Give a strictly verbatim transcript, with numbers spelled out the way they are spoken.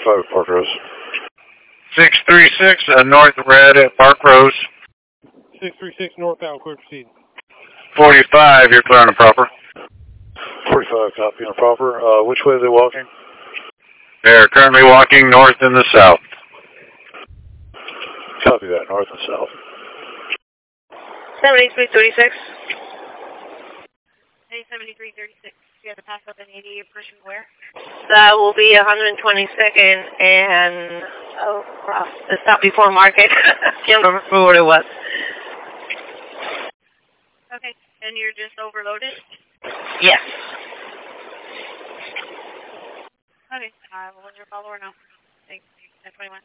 forty-five at Park Rose. six three six, uh, North Red at Park Rose. six three six northbound, clear to proceed. forty-five, you're clear on the proper. forty-five, copy on the proper. Uh, which way are they walking? They're currently walking north and the south. Copy that, north and south. seventy-three thirty-six. Hey, seventy-three thirty-six. You have to pass up an eighty person where? That will be one twenty-second and, oh, crap. The stop before Market. Can't remember what it was. Okay, and you're just overloaded? Yes. Okay, I will let your follower know. Thanks, ten twenty-one.